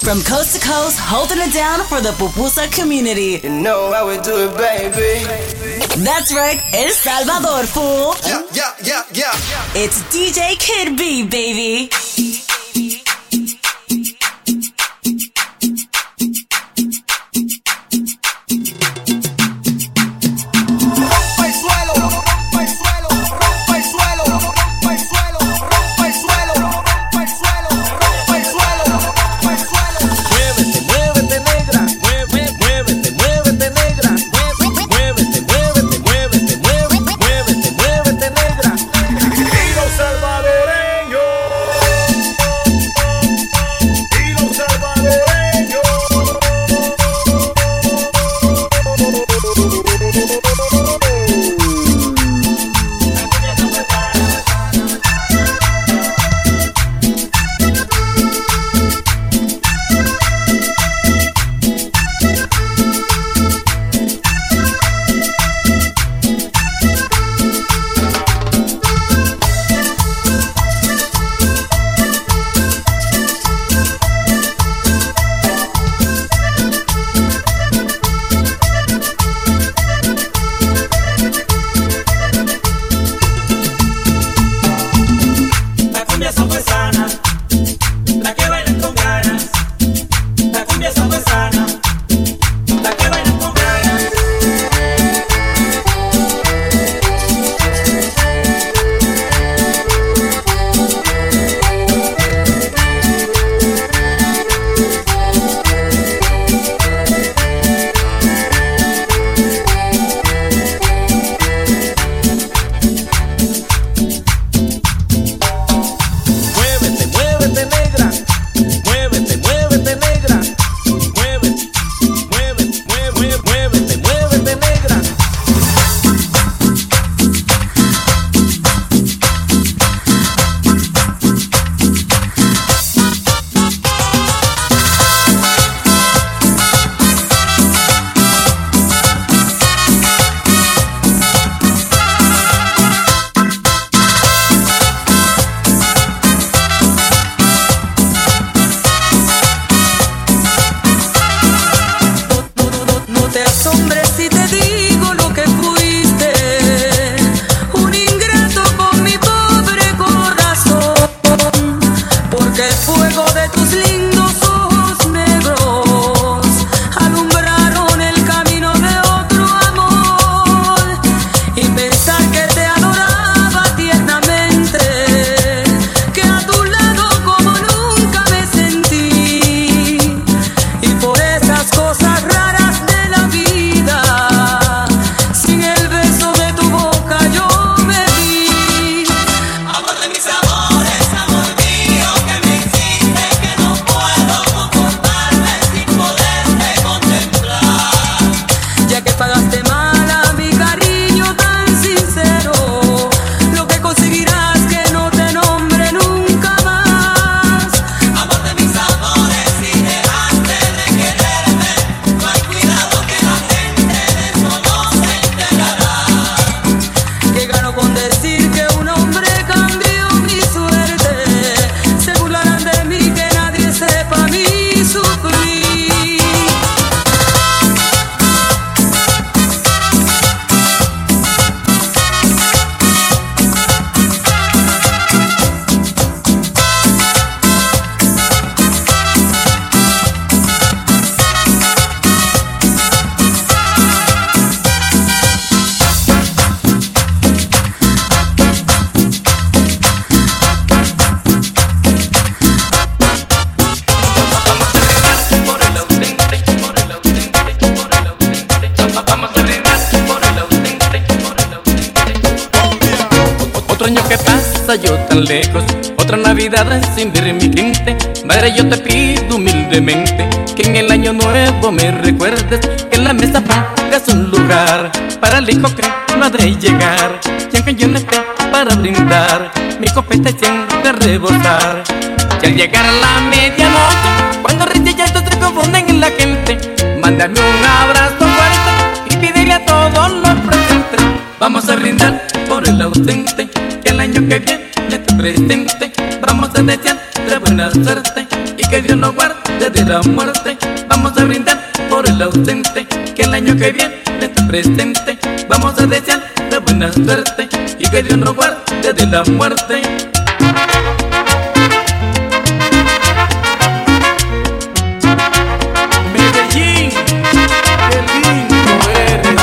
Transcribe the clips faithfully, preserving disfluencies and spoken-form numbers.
From coast to coast, holding it down for the pupusa community. You know how we do it, baby. That's right, El Salvador, fool. Yeah, yeah, yeah, yeah. It's D J Kid B, baby. Yo tan lejos, otra Navidad sin ver mi gente. Madre, yo te pido humildemente que en el año nuevo me recuerdes, que en la mesa pongas un lugar para el hijo que no ha de llegar, y aunque yo no esté para brindar, mi copeta siempre a rebosar. Y al llegar a la medianoche, cuando reyes ya se confunden en la gente, mándame un abrazo fuerte y pídele a todos los presentes. Vamos a brindar por el ausente, que el año que viene te presente. Vamos a desear de buena suerte y que Dios nos guarde de la muerte. Vamos a brindar por el ausente, que el año que viene esté presente. Vamos a desearle buena suerte y que Dios nos guarde de la muerte. Medellín, qué lindo eres.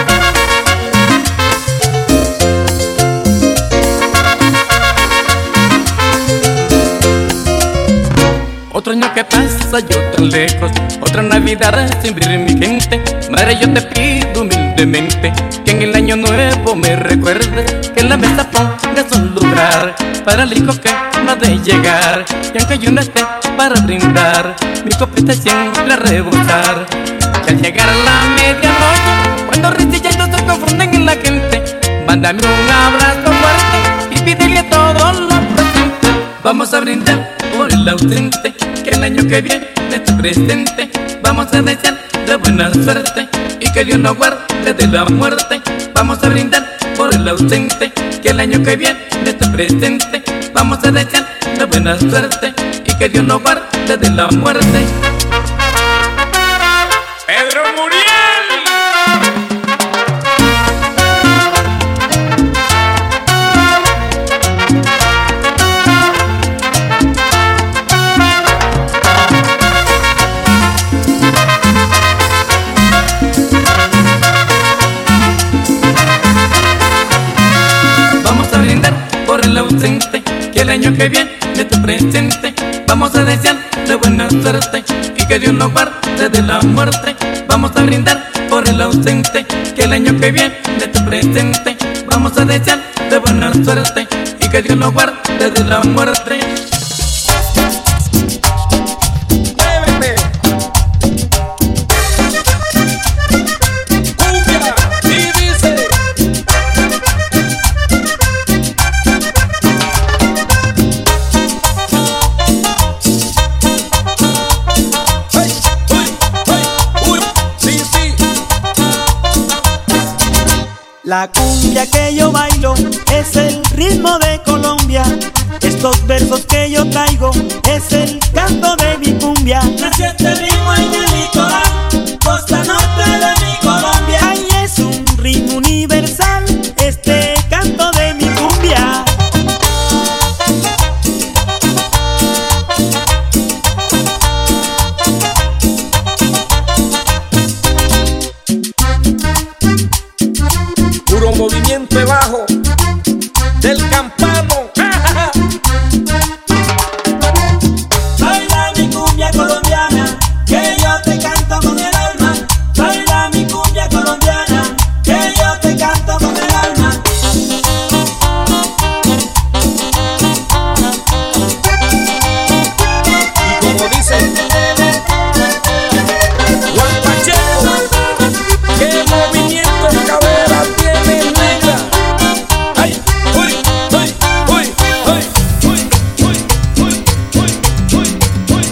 Otro año que pasa yo tan lejos, otra Navidad sin ver mi gente. Madre, yo te pido humildemente que en el año nuevo me recuerdes, que en la mesa pongas un lugar para el hijo que no ha de llegar. Y aunque yo no esté para brindar, mi copita siempre a rebosar. Que al llegar a la medianoche, cuando risilla y se confunden en la gente, mándame un abrazo fuerte y pídele a todos los presentes. Vamos a brindar por el ausente, que el año que viene esté presente. Vamos a desear de buena suerte y que Dios nos guarde de la muerte. Vamos a brindar por el ausente, que el año que viene esté presente. Vamos a desear de buena suerte y que Dios nos guarde de la muerte. Pedro Muriel. Que el año que viene esté presente. Vamos a desear de buena suerte y que Dios nos guarde de la muerte. Vamos a brindar por el ausente, que el año que viene esté presente. Vamos a desear de buena suerte y que Dios nos guarde de la muerte. La cumbia que yo bailo es el ritmo de Colombia. Estos versos que yo traigo es el canto de mi cumbia. Nació este ritmo en el litoral, costa norte de mi Colombia. Ay, es un ritmo universal, este canto de mi cumbia. Puro movimiento de bajo del campano. Baila mi cumbia colombiana, que yo te canto con el alma. Baila mi cumbia colombiana, que yo te canto con el alma. Y como dice Juan Pacheco, qué movimiento en cadera tiene negra. Ay, uy, uy, uy, uy, uy, uy, uy, uy, uy, uy, uy,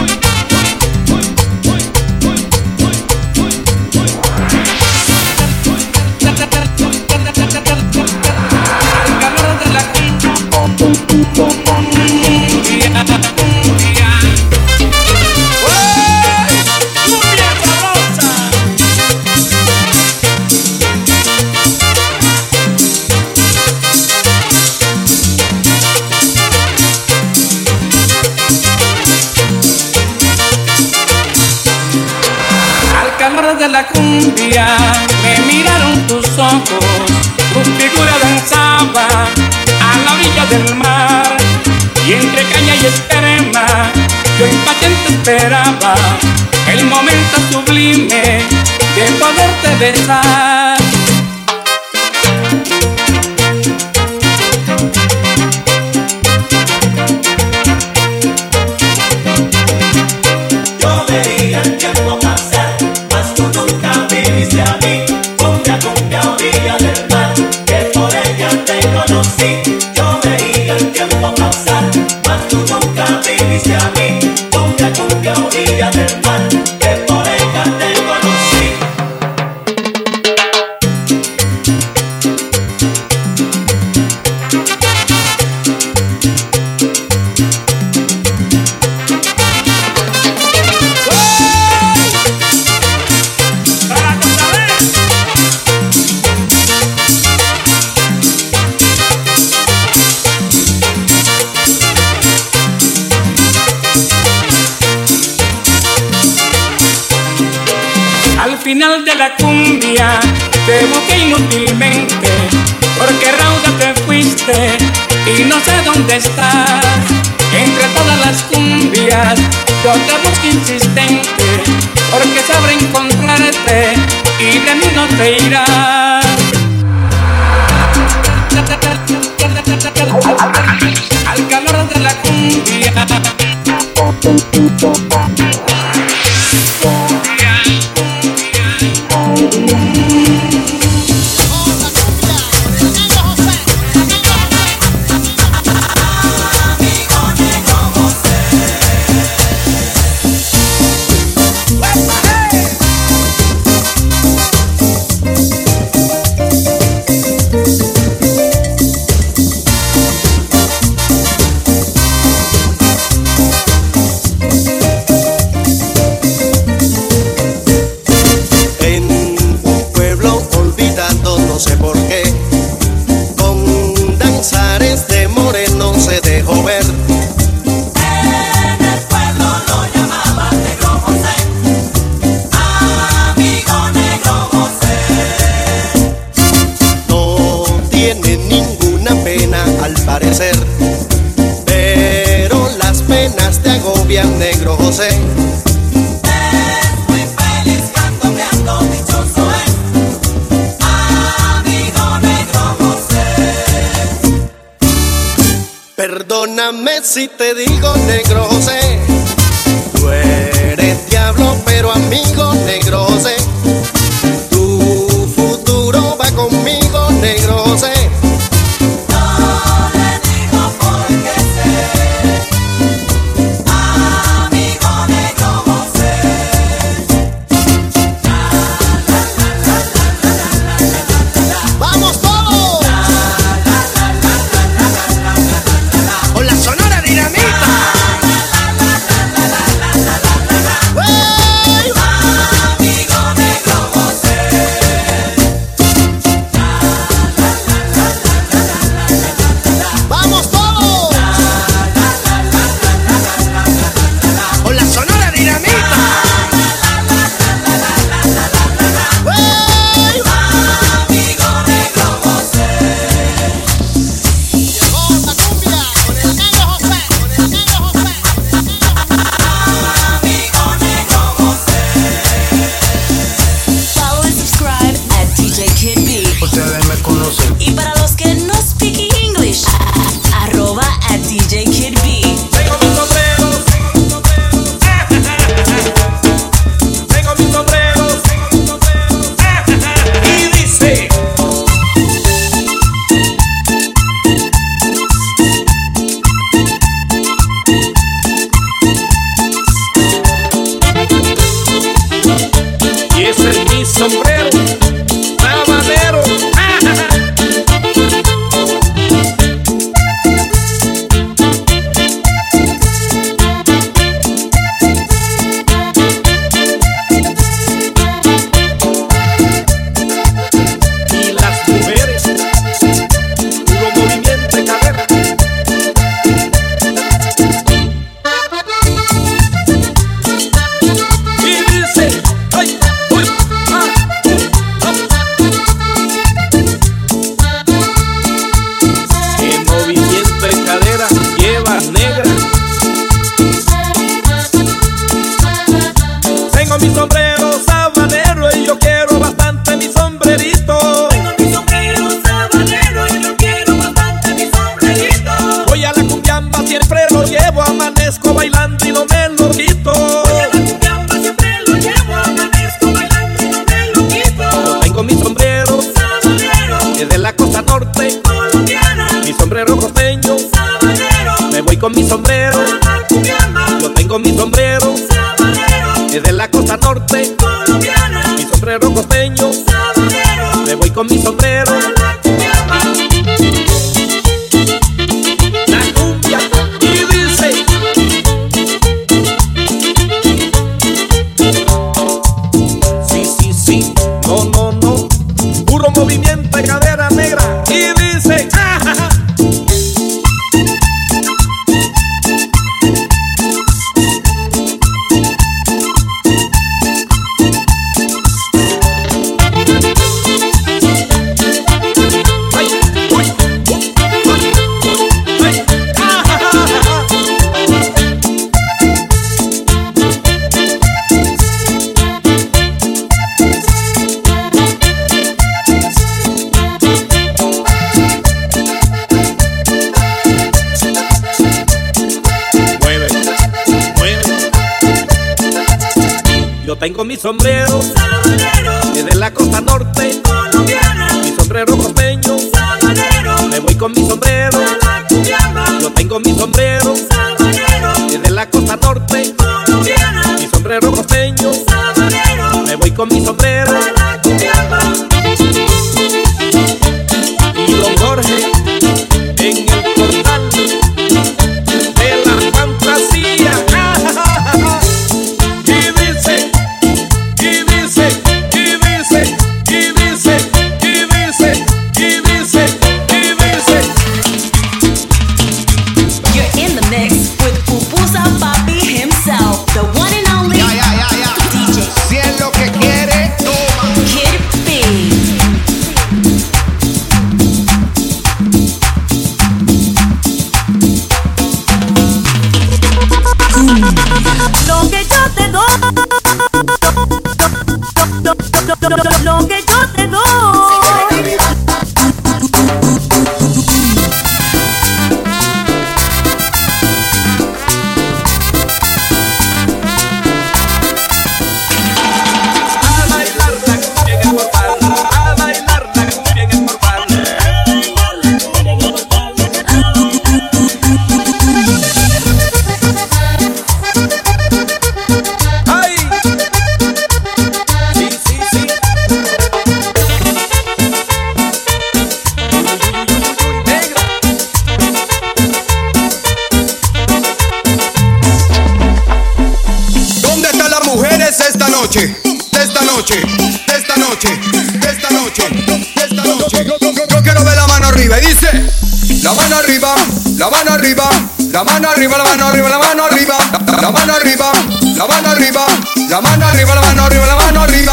Al calor de la cumbia me miraron tus ojos, tu figura danzaba a la orilla del mar, y entre caña y esperma yo impaciente esperaba el momento sublime de poderte besar. Yo veía el tiempo pasar, mas tú nunca viniste a mí. Cumbia, cumbia, orilla del mar, que por ella te conocí. Yo veía el tiempo pasar, mas tú nunca viniste a mí. Cumbia, cumbia, orilla del mar, que por ella te conocí. final de la cumbia te busqué inútilmente, porque rauda te fuiste y no sé dónde estás. Entre todas las cumbias yo te busco insistente, porque sabré encontrarte y de mí no te irás. Al calor de la cumbia. Negro José. Es muy feliz candombeando, dichoso es, amigo Negro José. Perdóname si te digo, Negro José, tú eres diablo, pero amigo, Negro José. Tu futuro va conmigo, Negro José. Con mi sombrero, yo tengo mi sombrero, es de la costa norte, mi sombrero costeño, me voy con mi sombrero. La cumbia y dice, sí, sí, sí, no, no, no, puro movimiento de cadera negra y dice, ah, ja, ja. Yo tengo mi sombrero sabanero, es de la costa norte colombiana, mi sombrero costeño. sabanero, Me voy con mi sombrero. a la cumbiamba, Yo tengo mi sombrero sabanero, es de la costa norte colombiana, mi sombrero costeño. sabanero, Me voy con mi sombrero. a la cumbiamba. Y don Jorge en el portal de la fantasía. Y dice, y dice, y dice, y dice, y dice, y dice, y dice. You're in the mix with Pupusa Papi himself, the one and only Ya, ya, ya, ya. D J Si es lo que quiere, toma. Kid B. Lo que yo te doy, lo que yo te doy. A bailar la cumbia en el portal, a bailar la cumbia en el portal. ¡Ay! Sí, sí, sí. Negra. ¿Dónde están las mujeres esta noche? Esta noche, esta noche, esta noche, esta noche. Yo, yo, yo, yo quiero ver la mano arriba y dice: la mano arriba, la mano arriba, la mano arriba, la mano arriba, la mano arriba, la, la mano arriba, la mano arriba, la mano arriba, la mano arriba, la mano arriba.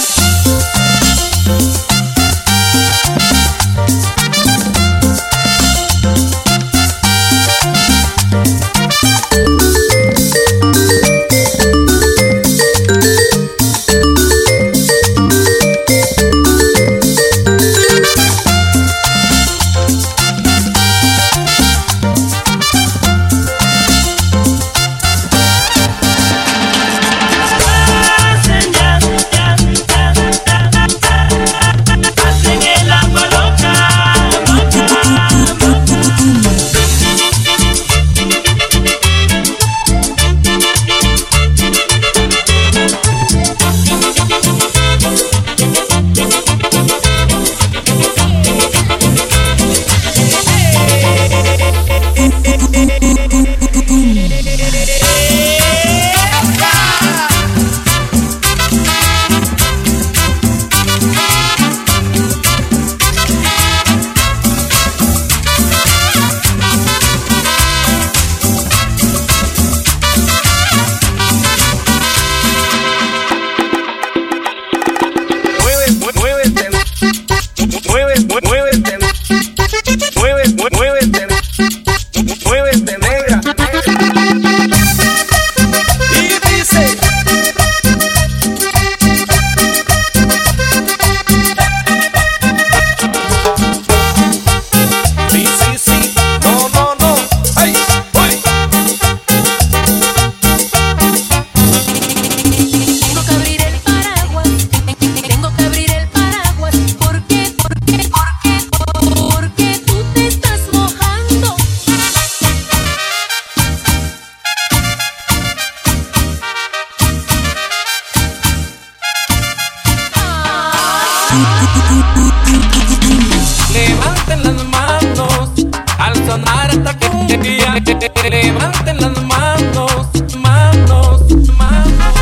Levanten las manos al sonar esta cumbia. Levanten las manos, manos, manos.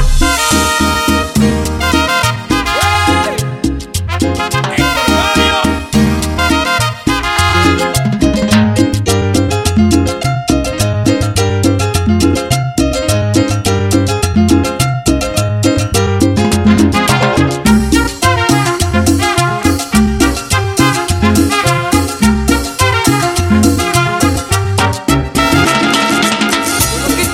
¡Hey! ¡Héctor Mario! Lo que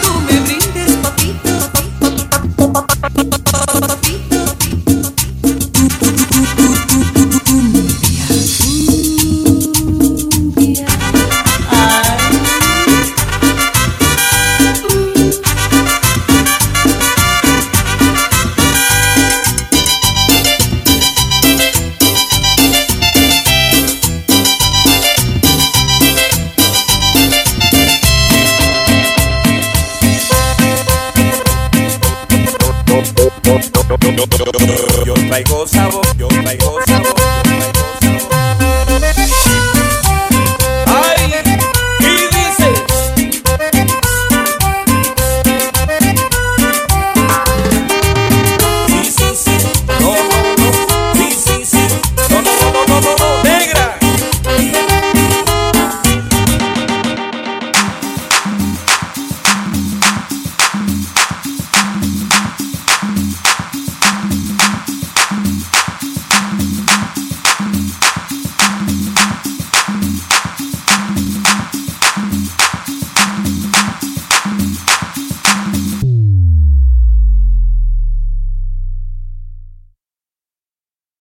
Yo traigo sabor, yo traigo sabor.